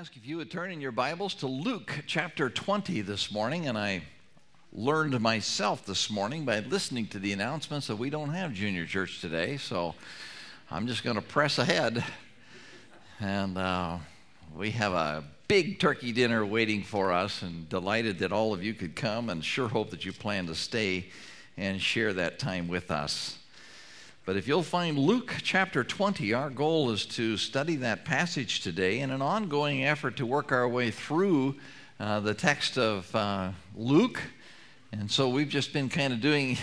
ask if you would turn in your Bibles to Luke chapter 20 this morning. And I learned myself this morning by listening to the announcements that we don't have junior church today. So I'm just going to press ahead. And we have a big turkey dinner waiting for us, and delighted that all of you could come, and sure hope that you plan to stay and share that time with us. But if you'll find Luke chapter 20, our goal is to study that passage today in an ongoing effort to work our way through the text of Luke. And so we've just been kind of doing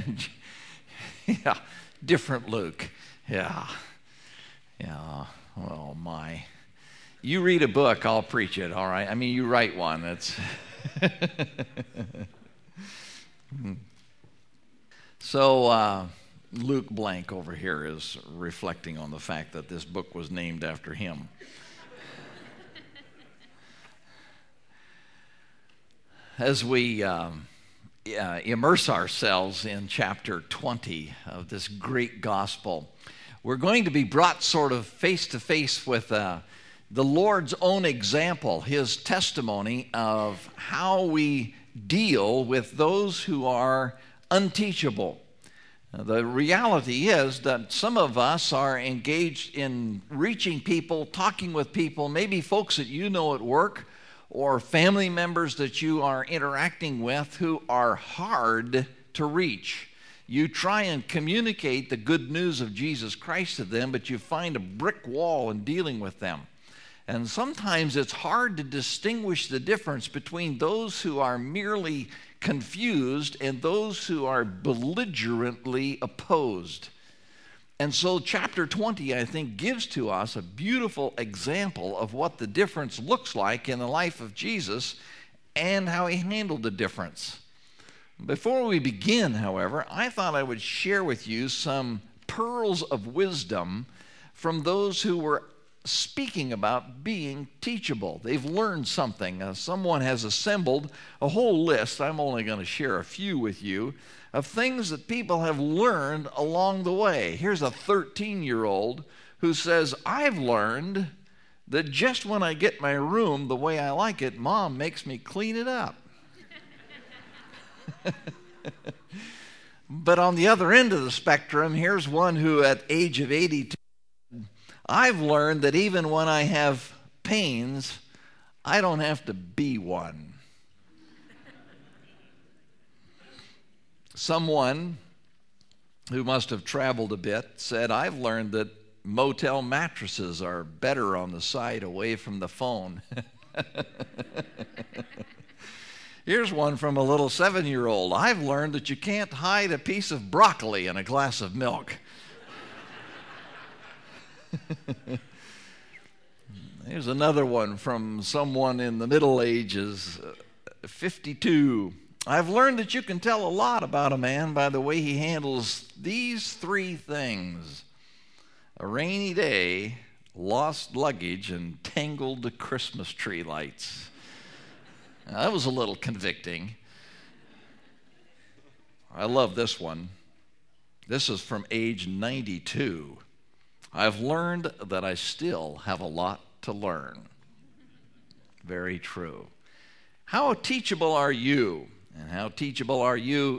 different Luke. Yeah. Oh, my. You read a book, I'll preach it, all right? I mean, you write one. It's So, Luke Blank over here is reflecting on the fact that this book was named after him. As we immerse ourselves in chapter 20 of this great gospel, we're going to be brought sort of face to face with the Lord's own example, his testimony of how we deal with those who are unteachable. The reality is that some of us are engaged in reaching people, talking with people, maybe folks that you know at work or family members that you are interacting with who are hard to reach. You try and communicate the good news of Jesus Christ to them, but you find a brick wall in dealing with them. And sometimes it's hard to distinguish the difference between those who are merely confused and those who are belligerently opposed. And so chapter 20, I think, gives to us a beautiful example of what the difference looks like in the life of Jesus and how he handled the difference. Before we begin, however, I thought I would share with you some pearls of wisdom from those who were speaking about being teachable. They've learned something. Someone has assembled a whole list, I'm only going to share a few with you, of things that people have learned along the way. Here's a 13-year-old who says, I've learned that just when I get my room the way I like it, Mom makes me clean it up. But on the other end of the spectrum, here's one who at age of 82, I've learned that even when I have pains, I don't have to be one. Someone who must have traveled a bit said, I've learned that motel mattresses are better on the side away from the phone. Here's one from a little 7-year-old. I've learned that you can't hide a piece of broccoli in a glass of milk. Here's another one from someone in the Middle Ages, 52. I've learned that you can tell a lot about a man by the way he handles these 3 things: a rainy day, lost luggage, and tangled Christmas tree lights. Now, that was a little convicting. I love this one. This is from age 92. I've learned that I still have a lot to learn. Very true. How teachable are you? And how teachable are you,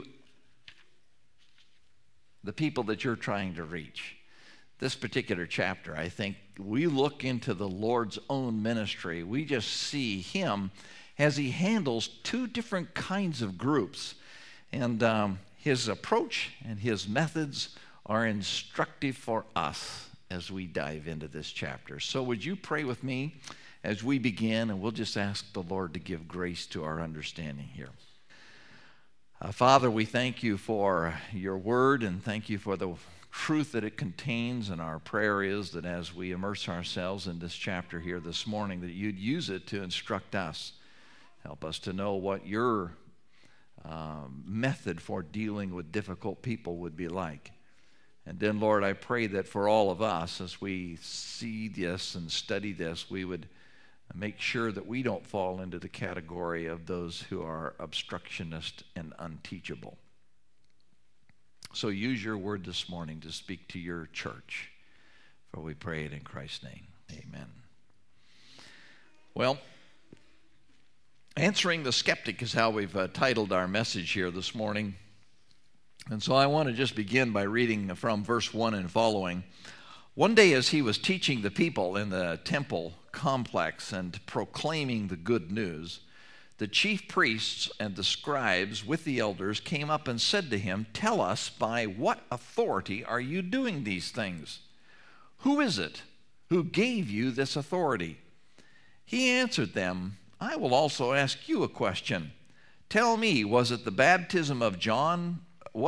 the people that you're trying to reach? This particular chapter, I think, we look into the Lord's own ministry. We just see him as he handles 2 different kinds of groups. And his approach and his methods are instructive for us as we dive into this chapter. So would you pray with me as we begin, and we'll just ask the Lord to give grace to our understanding here. Father, we thank you for your word, and thank you for the truth that it contains, and our prayer is that as we immerse ourselves in this chapter here this morning, that you'd use it to instruct us. Help us to know what your method for dealing with difficult people would be like. And then, Lord, I pray that for all of us, as we see this and study this, we would make sure that we don't fall into the category of those who are obstructionist and unteachable. So use your word this morning to speak to your church. For we pray it in Christ's name. Amen. Well, answering the skeptic is how we've titled our message here this morning. And so I want to just begin by reading from verse 1 and following. One day as he was teaching the people in the temple complex and proclaiming the good news, the chief priests and the scribes with the elders came up and said to him, "Tell us, by what authority are you doing these things? Who is it who gave you this authority?" He answered them, "I will also ask you a question. Tell me, was the baptism of John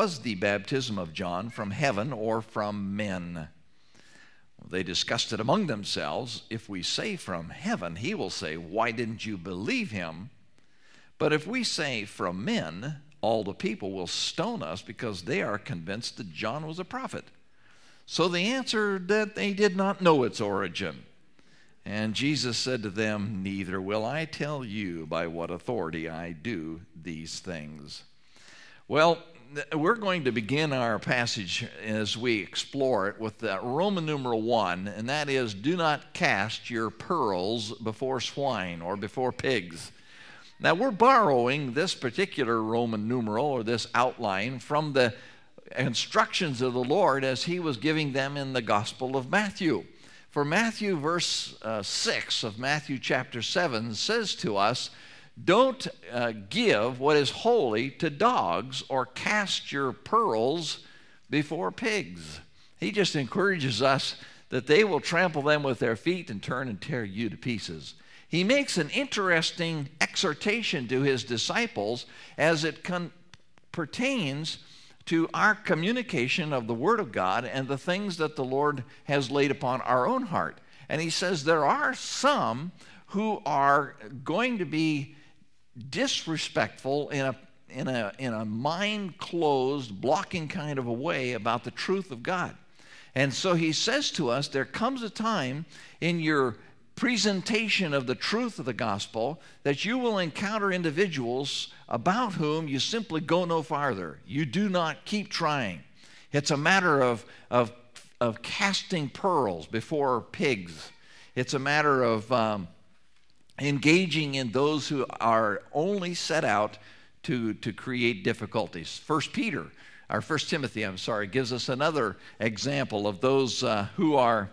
from heaven or from men?" They discussed it among themselves. "If we say from heaven," he will say, "why didn't you believe him? But if we say from men, all the people will stone us because they are convinced that John was a prophet." So they answered that they did not know its origin. And Jesus said to them, "Neither will I tell you by what authority I do these things." Well, we're going to begin our passage as we explore it with Roman numeral 1, and that is, do not cast your pearls before swine or before pigs. Now, we're borrowing this particular Roman numeral, or this outline, from the instructions of the Lord as he was giving them in the Gospel of Matthew. For Matthew, verse 6 of Matthew chapter 7 says to us, "Don't give what is holy to dogs, or cast your pearls before pigs." He just encourages us that they will trample them with their feet and turn and tear you to pieces. He makes an interesting exhortation to his disciples as it pertains to our communication of the Word of God and the things that the Lord has laid upon our own heart. And he says there are some who are going to be disrespectful in a mind-closed, blocking kind of a way about the truth of God. And so he says to us, there comes a time in your presentation of the truth of the gospel that you will encounter individuals about whom you simply go no farther. You do not keep trying. It's a matter of casting pearls before pigs. It's a matter of engaging in those who are only set out to create difficulties. First Timothy, gives us another example of those who are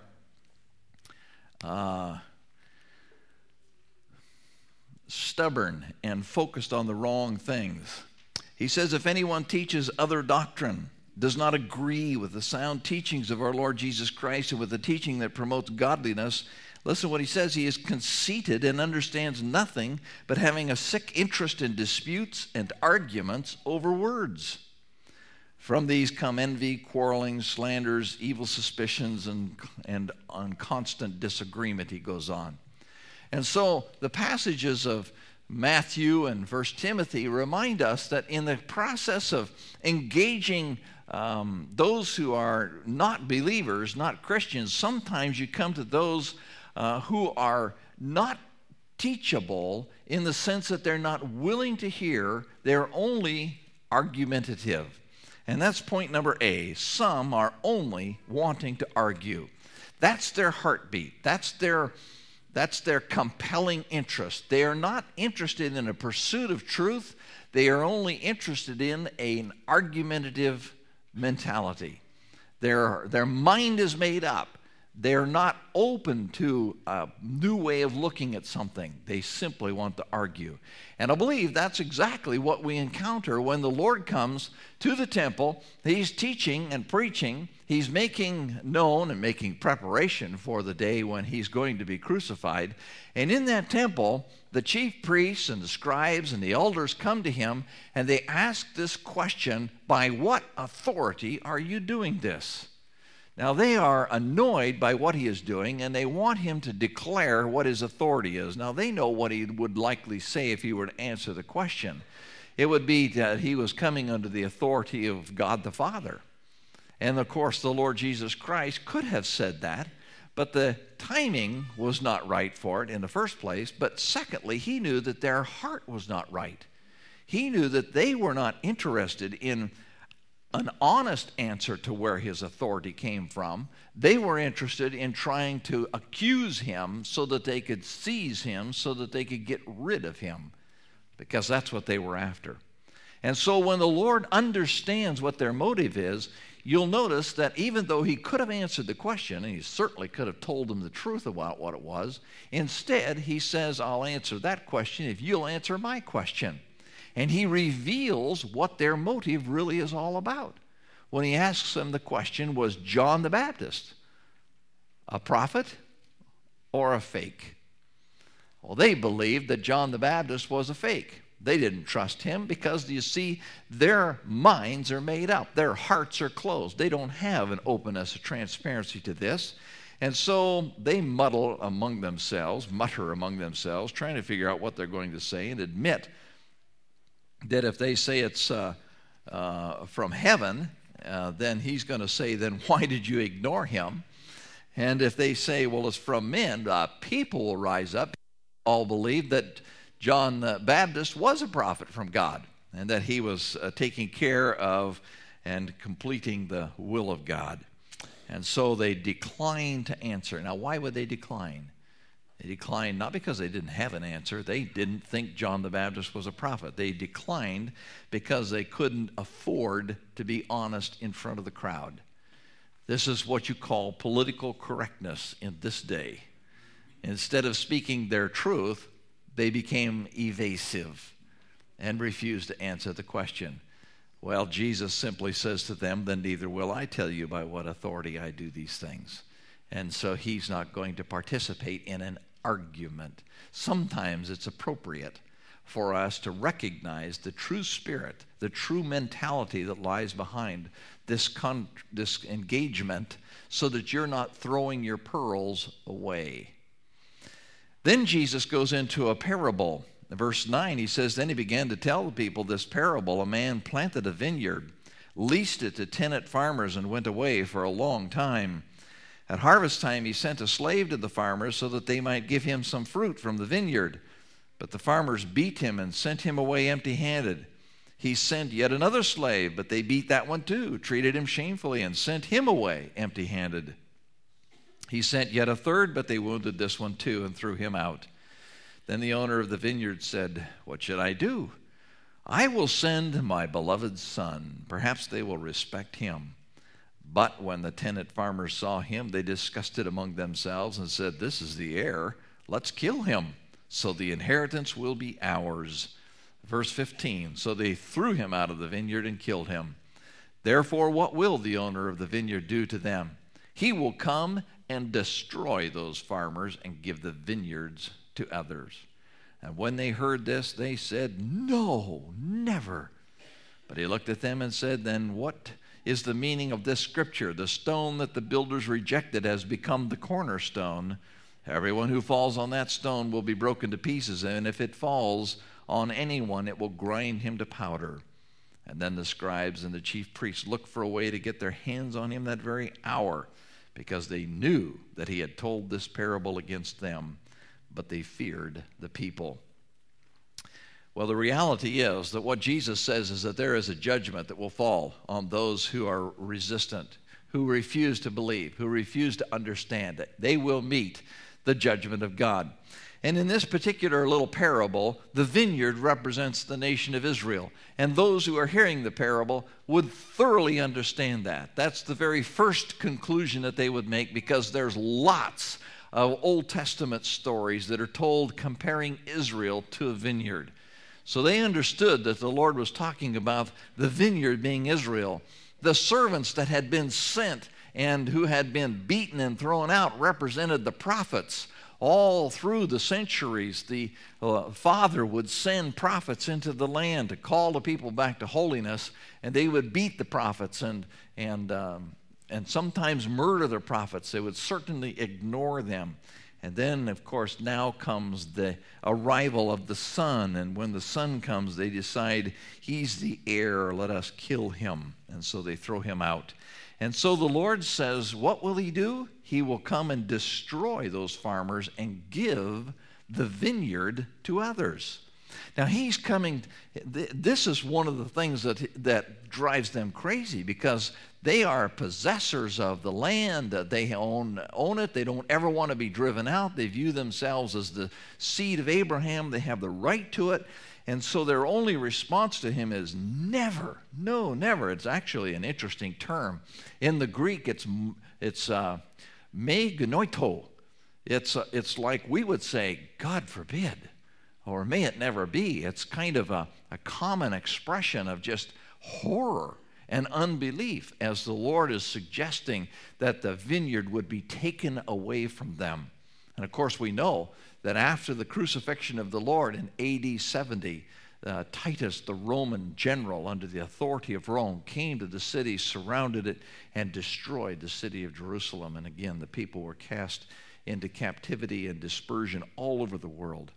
stubborn and focused on the wrong things. He says, "If anyone teaches other doctrine, does not agree with the sound teachings of our Lord Jesus Christ and with the teaching that promotes godliness," listen what he says, "he is conceited and understands nothing, but having a sick interest in disputes and arguments over words. From these come envy, quarreling, slanders, evil suspicions, and on constant disagreement," he goes on. And so the passages of Matthew and 1 Timothy remind us that in the process of engaging those who are not believers, not Christians, sometimes you come to those who are not teachable in the sense that they're not willing to hear, they're only argumentative. And that's point number A. Some are only wanting to argue. That's their heartbeat. That's their compelling interest. They are not interested in a pursuit of truth. They are only interested in an argumentative mentality. Their mind is made up. They're not open to a new way of looking at something. They simply want to argue. And I believe that's exactly what we encounter when the Lord comes to the temple. He's teaching and preaching. He's making known and making preparation for the day when he's going to be crucified. And in that temple, the chief priests and the scribes and the elders come to him and they ask this question, "By what authority are you doing this?" Now, they are annoyed by what he is doing, and they want him to declare what his authority is. Now, they know what he would likely say if he were to answer the question. It would be that he was coming under the authority of God the Father. And, of course, the Lord Jesus Christ could have said that, but the timing was not right for it in the first place. But secondly, he knew that their heart was not right. He knew that they were not interested in an honest answer to where his authority came from. They were interested in trying to accuse him so that they could seize him, so that they could get rid of him, because that's what they were after. And so when the Lord understands what their motive is, you'll notice that even though he could have answered the question, and he certainly could have told them the truth about what it was, instead he says, I'll answer that question if you'll answer my question. And he reveals what their motive really is all about. When he asks them the question, was John the Baptist a prophet or a fake? Well, they believed that John the Baptist was a fake. They didn't trust him because, you see, their minds are made up. Their hearts are closed. They don't have an openness, a transparency to this. And so they mutter among themselves, trying to figure out what they're going to say, and admit that if they say it's from heaven, then he's going to say, then why did you ignore him? And if they say, well, it's from men, people will rise up. All believe that John the Baptist was a prophet from God, and that he was taking care of and completing the will of God. And so they declined to answer. Now, why would they decline? They declined not because they didn't have an answer. They didn't think John the Baptist was a prophet. They declined because they couldn't afford to be honest in front of the crowd. This is what you call political correctness in this day. Instead of speaking their truth, they became evasive and refused to answer the question. Well, Jesus simply says to them, then neither will I tell you by what authority I do these things. And so he's not going to participate in an argument. Sometimes it's appropriate for us to recognize the true spirit, the true mentality that lies behind this engagement, so that you're not throwing your pearls away. Then Jesus goes into a parable. In verse 9, he says, then he began to tell the people this parable. A man planted a vineyard, leased it to tenant farmers, and went away for a long time. At harvest time, he sent a slave to the farmers so that they might give him some fruit from the vineyard. But the farmers beat him and sent him away empty-handed. He sent yet another slave, but they beat that one too, treated him shamefully, and sent him away empty-handed. He sent yet a third, but they wounded this one too and threw him out. Then the owner of the vineyard said, what should I do? I will send my beloved son. Perhaps they will respect him. But when the tenant farmers saw him, they discussed it among themselves and said, this is the heir. Let's kill him, so the inheritance will be ours. Verse 15, so they threw him out of the vineyard and killed him. Therefore, what will the owner of the vineyard do to them? He will come and destroy those farmers and give the vineyards to others. And when they heard this, they said, no, never. But he looked at them and said, then what is the meaning of this scripture? The stone that the builders rejected has become the cornerstone. Everyone who falls on that stone will be broken to pieces, and if it falls on anyone, it will grind him to powder. And then the scribes and the chief priests looked for a way to get their hands on him that very hour, because they knew that he had told this parable against them, but they feared the people. Well, the reality is that what Jesus says is that there is a judgment that will fall on those who are resistant, who refuse to believe, who refuse to understand it. They will meet the judgment of God. And in this particular little parable, the vineyard represents the nation of Israel. And those who are hearing the parable would thoroughly understand that. That's the very first conclusion that they would make, because there's lots of Old Testament stories that are told comparing Israel to a vineyard. So they understood that the Lord was talking about the vineyard being Israel. The servants that had been sent and who had been beaten and thrown out represented the prophets. All through the centuries, the Father would send prophets into the land to call the people back to holiness, and they would beat the prophets and sometimes murder the prophets. They would certainly ignore them. And then, of course, now comes the arrival of the Son, and when the Son comes, they decide he's the heir, let us kill him. And so they throw him out. And so the Lord says, what will he do? He will come and destroy those farmers and give the vineyard to others. Now he's coming, this is one of the things that drives them crazy, because they are possessors of the land. They own it. They don't ever want to be driven out. They view themselves as the seed of Abraham. They have the right to it. And so their only response to him is never. No, never. It's actually an interesting term. In the Greek, it's me genoito. It's like we would say, God forbid, or may it never be. It's kind of a common expression of just horror and unbelief, as the Lord is suggesting that the vineyard would be taken away from them. And of course, we know that after the crucifixion of the Lord in AD 70, Titus, the Roman general under the authority of Rome, came to the city, surrounded it, and destroyed the city of Jerusalem. And again, the people were cast into captivity and dispersion all over the world.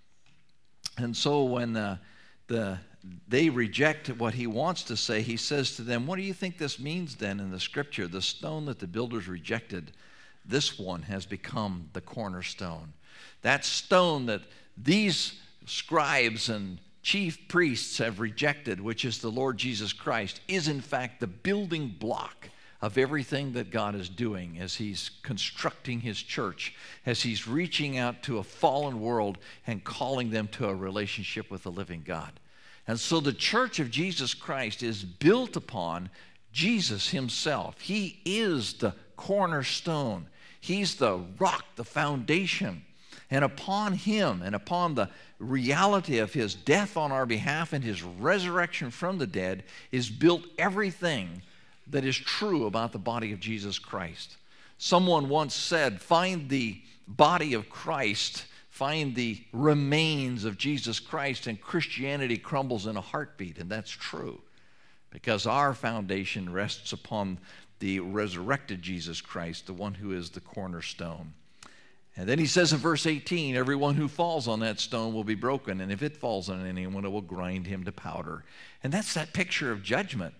And so when they reject what he wants to say, he says to them, what do you think this means then in the scripture? The stone that the builders rejected, this one has become the cornerstone. That stone that these scribes and chief priests have rejected, which is the Lord Jesus Christ, is in fact the building block of everything that God is doing as he's constructing his church, as he's reaching out to a fallen world and calling them to a relationship with the living God. And so the church of Jesus Christ is built upon Jesus himself. He is the cornerstone. He's the rock, the foundation. And upon him and upon the reality of his death on our behalf and his resurrection from the dead is built everything that is true about the body of Jesus Christ. Someone once said, find the body of Christ, find the remains of Jesus Christ, and Christianity crumbles in a heartbeat. And that's true, because our foundation rests upon the resurrected Jesus Christ, the one who is the cornerstone. And then he says in verse 18, everyone who falls on that stone will be broken, and if it falls on anyone, it will grind him to powder. And that's that picture of judgment.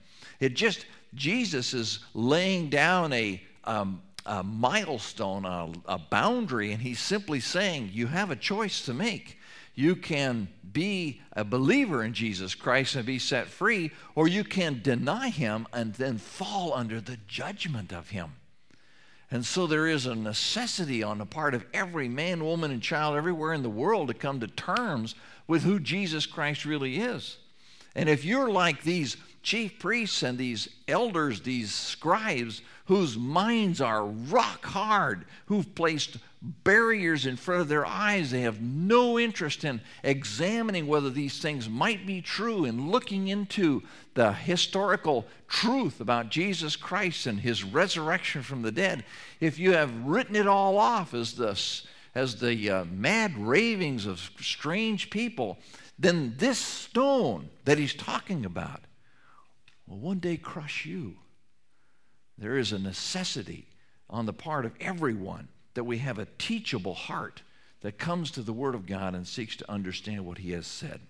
Jesus is laying down a milestone, a boundary, and he's simply saying, you have a choice to make. You can be a believer in Jesus Christ and be set free, or you can deny him and then fall under the judgment of him. And so there is a necessity on the part of every man, woman, and child everywhere in the world to come to terms with who Jesus Christ really is. And if you're like these chief priests and these elders, these scribes, whose minds are rock hard, who've placed barriers in front of their eyes, they have no interest in examining whether these things might be true and looking into the historical truth about Jesus Christ and his resurrection from the dead. If you have written it all off as the mad ravings of strange people, then this stone that he's talking about will one day crush you. There is a necessity on the part of everyone that we have a teachable heart that comes to the Word of God and seeks to understand what he has said.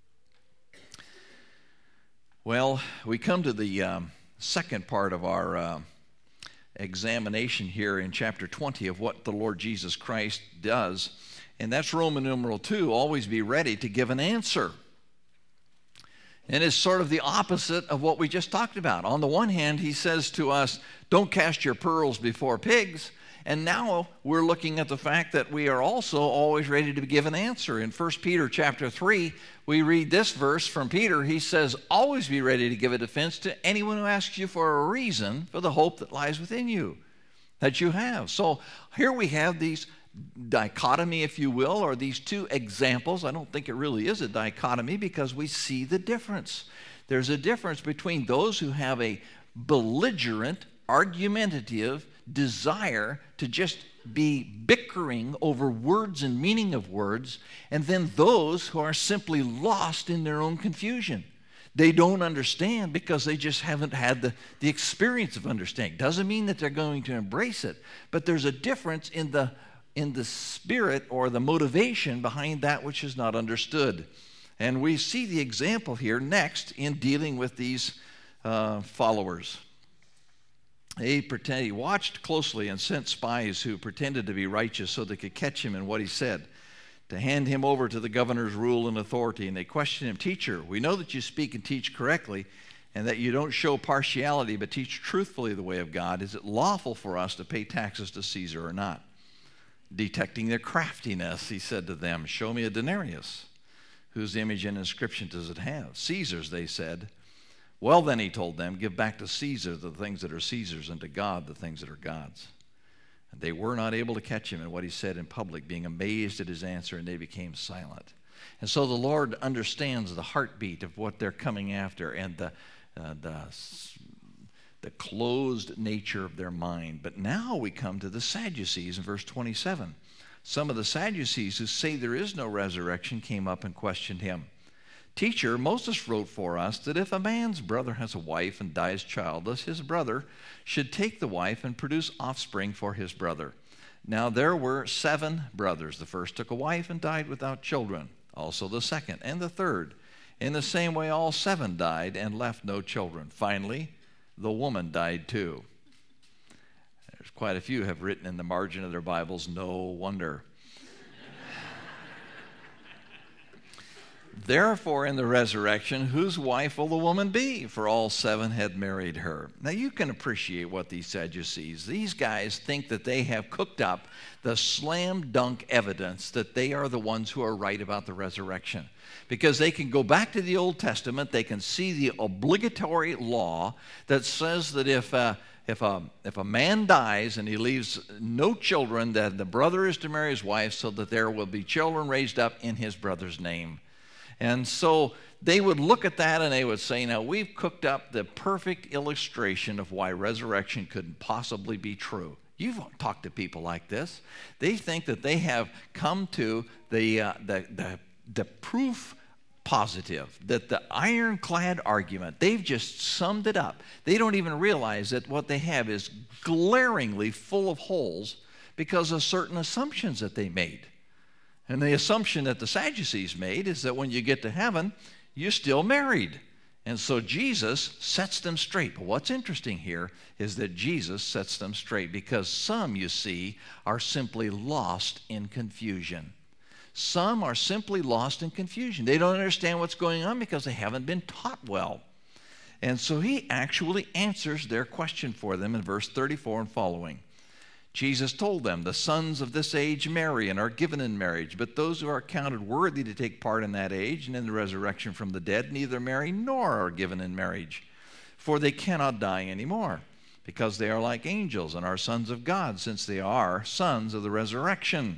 Well, we come to the second part of our examination here in chapter 20 of what the Lord Jesus Christ does, and that's Roman numeral 2, always be ready to give an answer. And it's sort of the opposite of what we just talked about. On the one hand, he says to us, don't cast your pearls before pigs. And now we're looking at the fact that we are also always ready to give an answer. In 1 Peter chapter 3, we read this verse from Peter. He says, always be ready to give a defense to anyone who asks you for a reason for the hope that lies within you, that you have. So here we have these dichotomy, if you will, or these two examples. I don't think it really is a dichotomy, because we see the difference. There's a difference between those who have a belligerent, argumentative desire to just be bickering over words and meaning of words, and then those who are simply lost in their own confusion. They don't understand because they just haven't had the experience of understanding. Doesn't mean that they're going to embrace it, but there's a difference in the spirit or the motivation behind that which is not understood. And we see the example here next in dealing with these followers. He watched closely and sent spies who pretended to be righteous so they could catch him in what he said. to hand him over to the governor's rule and authority. And they questioned him, "Teacher, we know that you speak and teach correctly, and that you don't show partiality, but teach truthfully the way of God. Is it lawful for us to pay taxes to Caesar or not?" Detecting their craftiness, he said to them, "Show me a denarius. Whose image and inscription does it have?" "Caesar's," they said. "Well then," he told them, "give back to Caesar the things that are Caesar's, and to God the things that are God's." And they were not able to catch him in what he said in public, being amazed at his answer, and they became silent. And so the Lord understands the heartbeat of what they're coming after, and the closed nature of their mind. But now we come to the Sadducees in verse 27. Some of the Sadducees who say there is no resurrection came up and questioned him. "Teacher, Moses wrote for us that if a man's brother has a wife and dies childless, his brother should take the wife and produce offspring for his brother. Now there were 7 brothers. The first took a wife and died without children. Also the second and the third. In the same way, all 7 died and left no children. Finally, the woman died too." There's quite a few have written in the margin of their Bibles, "No wonder." "Therefore, in the resurrection, whose wife will the woman be? For all 7 had married her." Now, you can appreciate what these Sadducees, these guys think that they have cooked up the slam dunk evidence that they are the ones who are right about the resurrection. Because they can go back to the Old Testament, they can see the obligatory law that says that if a man dies and he leaves no children, that the brother is to marry his wife so that there will be children raised up in his brother's name. And so they would look at that and they would say, now we've cooked up the perfect illustration of why resurrection couldn't possibly be true. You've talked to people like this. They think that they have come to the proof positive, that the ironclad argument, they've just summed it up. They don't even realize that what they have is glaringly full of holes because of certain assumptions that they made. And the assumption that the Sadducees made is that when you get to heaven, you're still married. And so Jesus sets them straight. But what's interesting here is that Jesus sets them straight because some, you see, are simply lost in confusion. Some are simply lost in confusion. They don't understand what's going on because they haven't been taught well. And so he actually answers their question for them in verse 34 and following. Jesus told them, "The sons of this age marry and are given in marriage, but those who are counted worthy to take part in that age and in the resurrection from the dead neither marry nor are given in marriage, for they cannot die anymore, because they are like angels and are sons of God, since they are sons of the resurrection."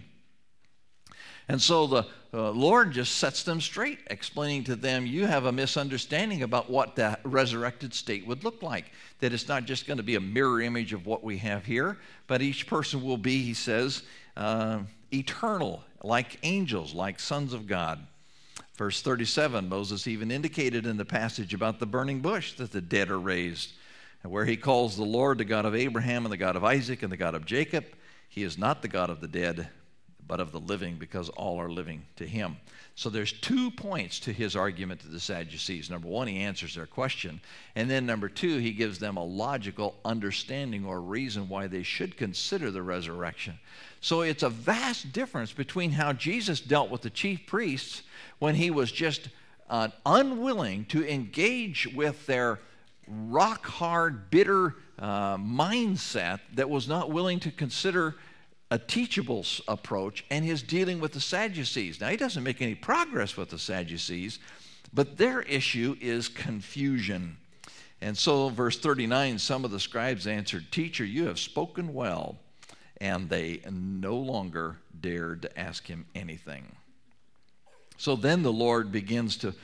And so the Lord just sets them straight, explaining to them, you have a misunderstanding about what the resurrected state would look like. That it's not just going to be a mirror image of what we have here, but each person will be, he says, eternal, like angels, like sons of God. Verse 37, Moses even indicated in the passage about the burning bush that the dead are raised. And where he calls the Lord the God of Abraham and the God of Isaac and the God of Jacob, he is not the God of the dead, but of the living, because all are living to him. So there's 2 points to his argument to the Sadducees. Number 1, he answers their question. And then number 2, he gives them a logical understanding or reason why they should consider the resurrection. So it's a vast difference between how Jesus dealt with the chief priests when he was just unwilling to engage with their rock-hard, bitter mindset that was not willing to consider a teachable approach, and his dealing with the Sadducees. Now, he doesn't make any progress with the Sadducees, but their issue is confusion. And so, verse 39, some of the scribes answered, "Teacher, you have spoken well." And they no longer dared to ask him anything. So then the Lord begins to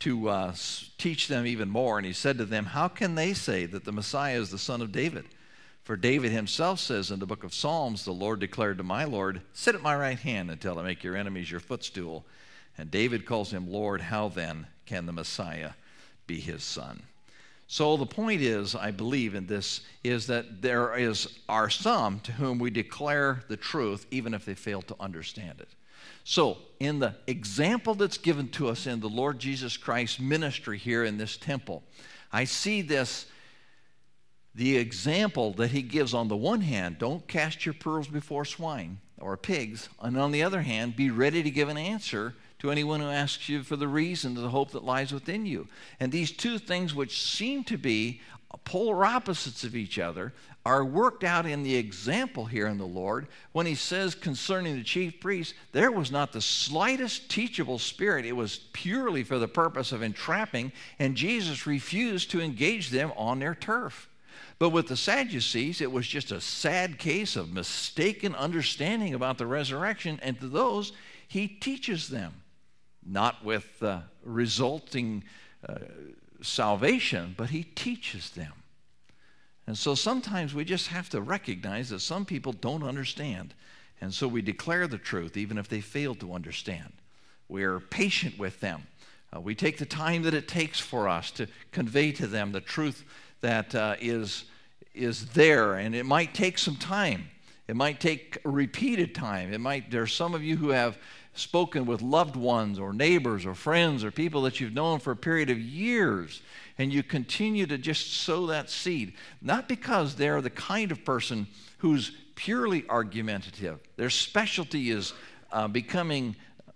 teach them even more, and he said to them, "How can they say that the Messiah is the son of David? For David himself says in the book of Psalms, the Lord declared to my Lord, 'Sit at my right hand until I make your enemies your footstool.' And David calls him Lord. How then can the Messiah be his son?" So the point is, I believe in this, is that there are some to whom we declare the truth even if they fail to understand it. So in the example that's given to us in the Lord Jesus Christ's ministry here in this temple, I see this. The example that he gives on the one hand, don't cast your pearls before swine. or pigs, and on the other hand, be ready to give an answer to anyone who asks you for the reason to the hope that lies within you. And these two things, which seem to be polar opposites of each other, are worked out in the example here in the Lord when he says concerning the chief priests, there was not the slightest teachable spirit. It was purely for the purpose of entrapping, and Jesus refused to engage them on their turf. But with the Sadducees, it was just a sad case of mistaken understanding about the resurrection, and to those, he teaches them, not with resulting salvation, but he teaches them. And so sometimes we just have to recognize that some people don't understand, and so we declare the truth even if they fail to understand. We're patient with them. We take the time that it takes for us to convey to them the truth that is there, and it might take some time. It might take repeated time. There's some of you who have spoken with loved ones or neighbors or friends or people that you've known for a period of years, and you continue to just sow that seed, not because they're the kind of person who's purely argumentative. Their specialty is becoming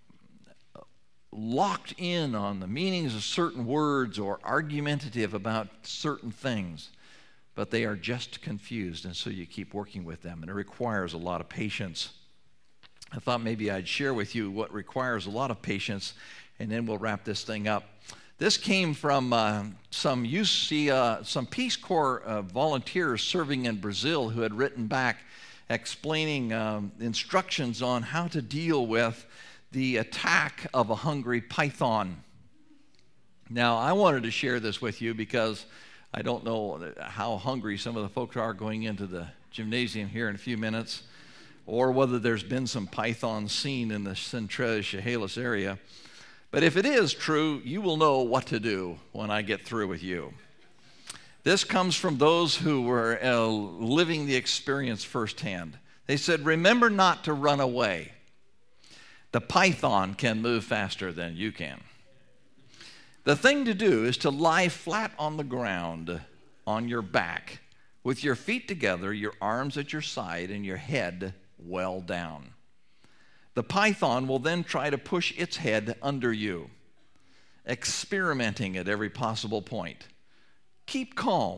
locked in on the meanings of certain words or argumentative about certain things, but they are just confused, and so you keep working with them, and it requires a lot of patience. I thought maybe I'd share with you what requires a lot of patience, and then we'll wrap this thing up. This came from some Peace Corps volunteers serving in Brazil who had written back explaining instructions on how to deal with the attack of a hungry python. Now, I wanted to share this with you because I don't know how hungry some of the folks are going into the gymnasium here in a few minutes, or whether there's been some pythons seen in the Centrez Chehalis area. But if it is true, you will know what to do when I get through with you. This comes from those who were living the experience firsthand. They said, remember not to run away. The python can move faster than you can. The thing to do is to lie flat on the ground on your back with your feet together, your arms at your side, and your head well down. The python will then try to push its head under you, experimenting at every possible point. Keep calm.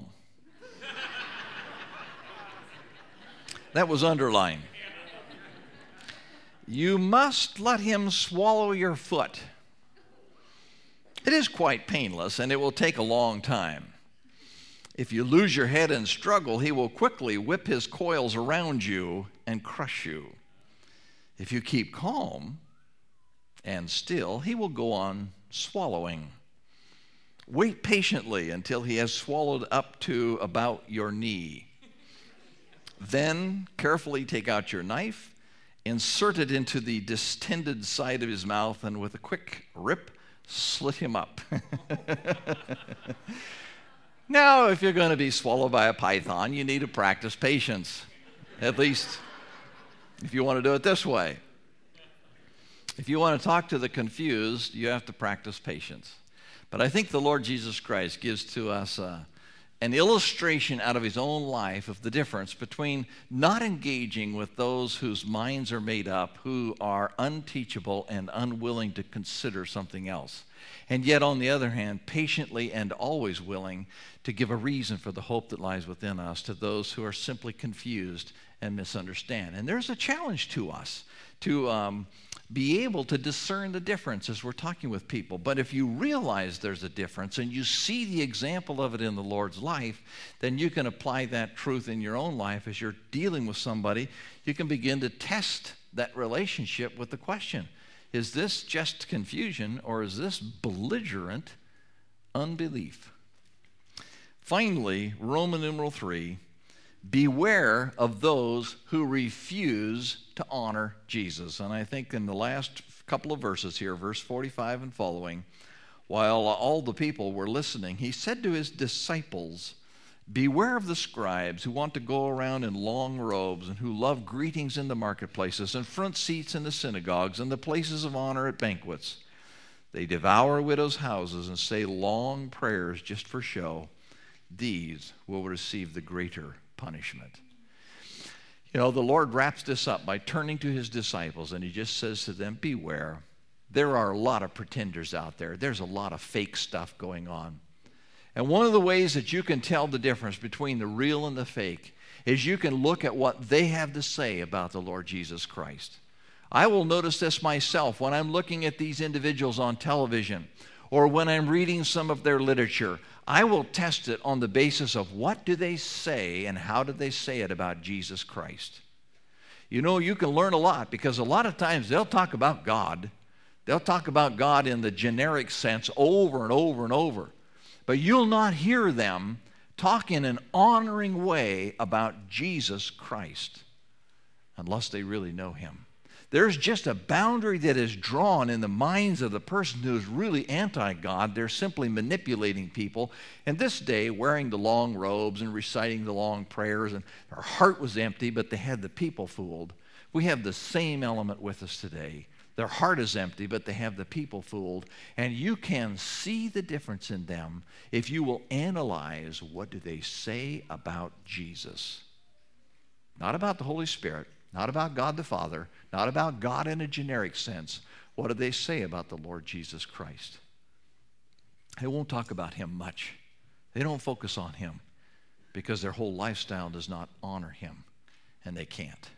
That was underlined. You must let him swallow your foot. It is quite painless, and it will take a long time. If you lose your head and struggle, he will quickly whip his coils around you and crush you. If you keep calm and still, he will go on swallowing. Wait patiently until he has swallowed up to about your knee. Then carefully take out your knife, insert it into the distended side of his mouth, and with a quick rip, slit him up. Now, if you're going to be swallowed by a python, you need to practice patience, at least if you want to do it this way. If you want to talk to the confused, you have to practice patience. But I think the Lord Jesus Christ gives to us an illustration out of his own life of the difference between not engaging with those whose minds are made up, who are unteachable and unwilling to consider something else, and yet, on the other hand, patiently and always willing to give a reason for the hope that lies within us to those who are simply confused and misunderstand. And there's a challenge to us to be able to discern the difference as we're talking with people. But if you realize there's a difference and you see the example of it in the Lord's life, then you can apply that truth in your own life as you're dealing with somebody. You can begin to test that relationship with the question, is this just confusion or is this belligerent unbelief? Finally, Roman numeral 3, beware of those who refuse to honor Jesus. And I think in the last couple of verses here, verse 45 and following, while all the people were listening, he said to his disciples, beware of the scribes who want to go around in long robes and who love greetings in the marketplaces and front seats in the synagogues and the places of honor at banquets. They devour widows' houses and say long prayers just for show. These will receive the greater punishment. You know, the Lord wraps this up by turning to his disciples, and he just says to them, beware. There are a lot of pretenders out there. There's a lot of fake stuff going on. And one of the ways that you can tell the difference between the real and the fake is you can look at what they have to say about the Lord Jesus Christ. I will notice this myself when I'm looking at these individuals on television or when I'm reading some of their literature. I will test it on the basis of what do they say and how do they say it about Jesus Christ. You know, you can learn a lot because a lot of times they'll talk about God. They'll talk about God in the generic sense over and over and over. But you'll not hear them talk in an honoring way about Jesus Christ unless they really know him. There's just a boundary that is drawn in the minds of the person who is really anti-God. They're simply manipulating people. And this day, wearing the long robes and reciting the long prayers, and their heart was empty, but they had the people fooled. We have the same element with us today. Their heart is empty, but they have the people fooled. And you can see the difference in them if you will analyze what do they say about Jesus. Not about the Holy Spirit, not about God the Father, not about God in a generic sense. What do they say about the Lord Jesus Christ? They won't talk about him much. They don't focus on him because their whole lifestyle does not honor him, and they can't.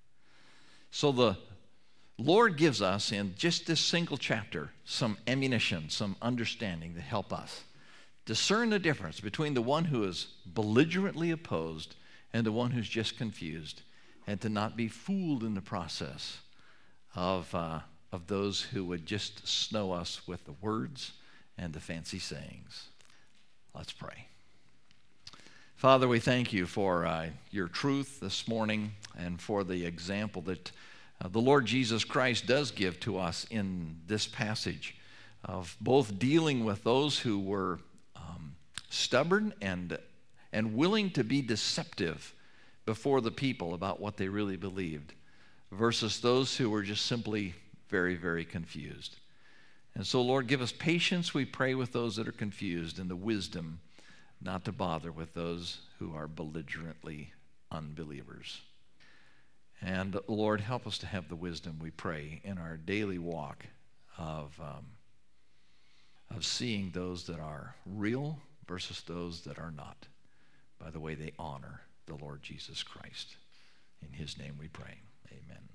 So the Lord gives us in just this single chapter some ammunition, some understanding to help us discern the difference between the one who is belligerently opposed and the one who's just confused, and to not be fooled in the process of those who would just snow us with the words and the fancy sayings. Let's pray. Father, we thank you for your truth this morning and for the example that the Lord Jesus Christ does give to us in this passage of both dealing with those who were stubborn and willing to be deceptive before the people about what they really believed versus those who were just simply very, very confused. And so, Lord, give us patience, we pray, with those that are confused, and the wisdom not to bother with those who are belligerently unbelievers. And, Lord, help us to have the wisdom, we pray, in our daily walk of seeing those that are real versus those that are not by the way they honor the Lord Jesus Christ. In his name we pray. Amen.